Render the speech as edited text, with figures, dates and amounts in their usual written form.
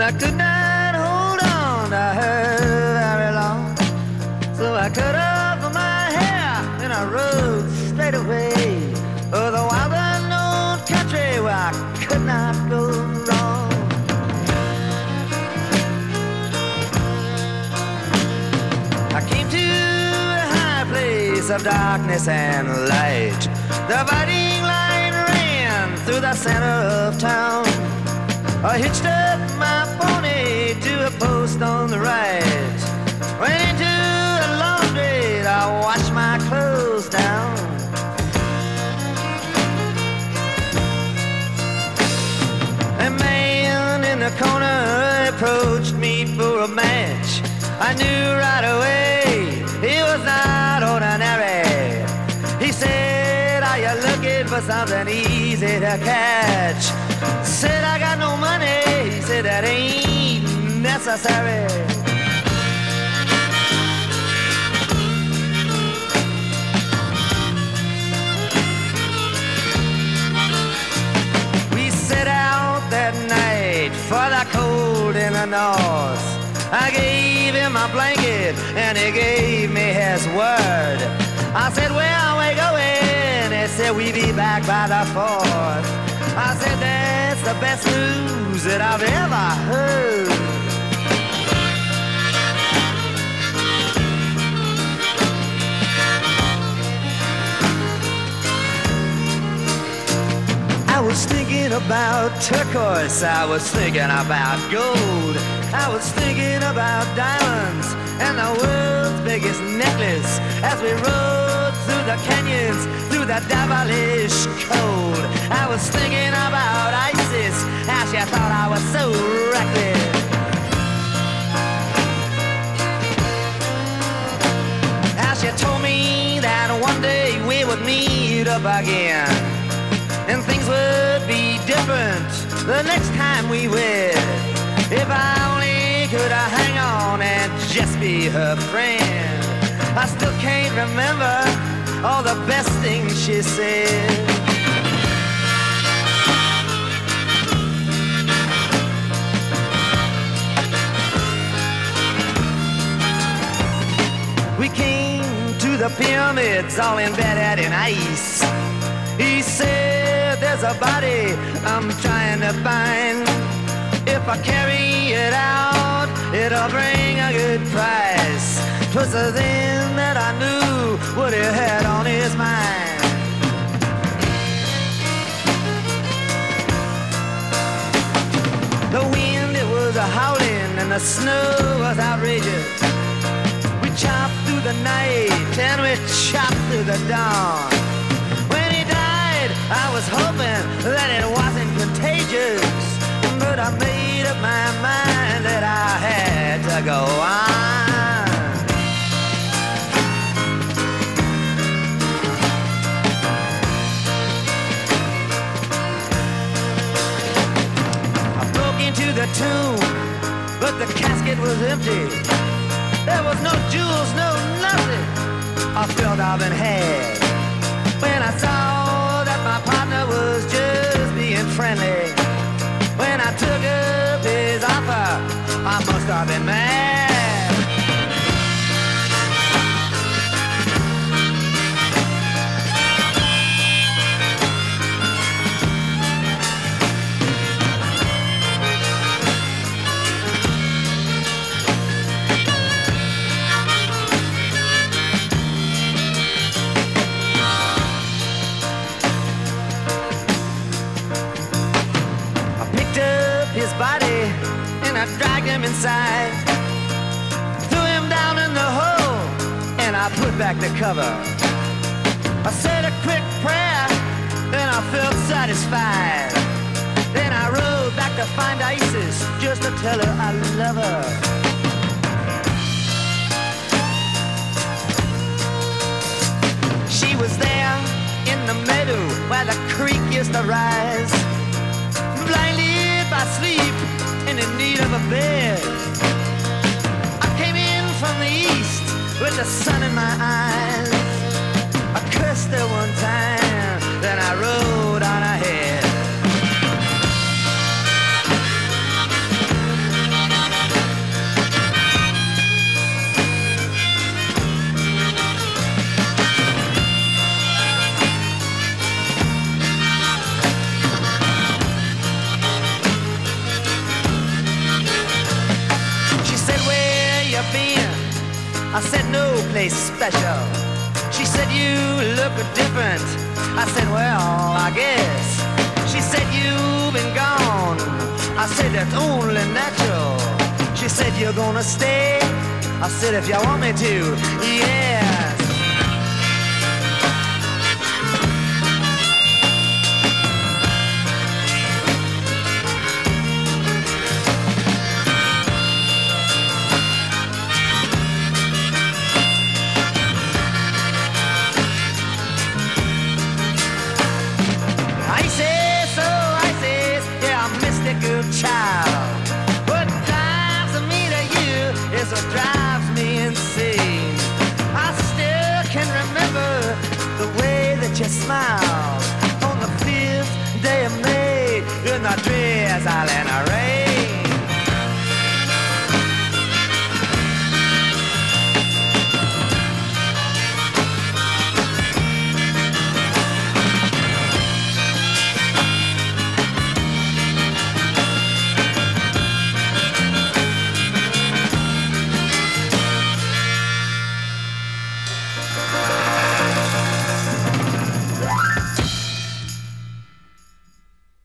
I could not hold on to her very long. So I cut off my hair and I rode straight away. Oh, the wild unknown country where I could not go wrong. I came to a high place of darkness and light. The biting line ran through the center of town. I hitched up my pony to a post on the right. Went into a laundry to wash my clothes down. A man in the corner approached me for a match. I knew right away he was not ordinary. He said, "Are you looking for something easy to catch?" Said, "I got no money." He said, "That ain't necessary." We set out that night for the cold in the north. I gave him my blanket and he gave me his word. I said, "Where are we going?" He said, "We'll be back by the 4th." I said, "That's the best news that I've ever heard." I was thinking about turquoise, I was thinking about gold, I was thinking about diamonds and the world's biggest necklace as we rode through the canyons, through the devilish cold. I was thinking about Isis, how she thought I was so reckless. How she told me that one day we would meet up again and things would be different the next time we wed. If I only could hang on and just be her friend. I still can't remember all the best things she said. We came to the pyramids all embedded in ice. He said, "There's a body I'm trying to find. If I carry it out, it'll bring a good price." 'Twas then that I knew what he had on his mind. The wind, it was a howling and the snow was outrageous. We chopped through the night and we chopped through the dawn. I was hoping that it wasn't contagious, but I made up my mind that I had to go on. I broke into the tomb, but the casket was empty. There was no jewels, no nothing I felt I've been had. When I saw my partner was just being friendly, when I took up his offer, I must have been mad. His body and I dragged him inside, threw him down in the hole and I put back the cover. I said a quick prayer and I felt satisfied. Then I rode back to find Isis just to tell her I love her. She was there in the meadow where the creek used to rise, blinded by sleep and in need of a bed. I came in from the east with the sun in my eyes. I cursed her one time, then I rode on ahead. I said, no place special. She said, you look different. I said, well, I guess. She said, you've been gone. I said, that's only natural. She said, you're gonna stay. I said, if you want me to, yes. Child, what drives me to you is what drives me insane. I still can remember the way that you smiled on the 5th day of May in the drizzle and the rain.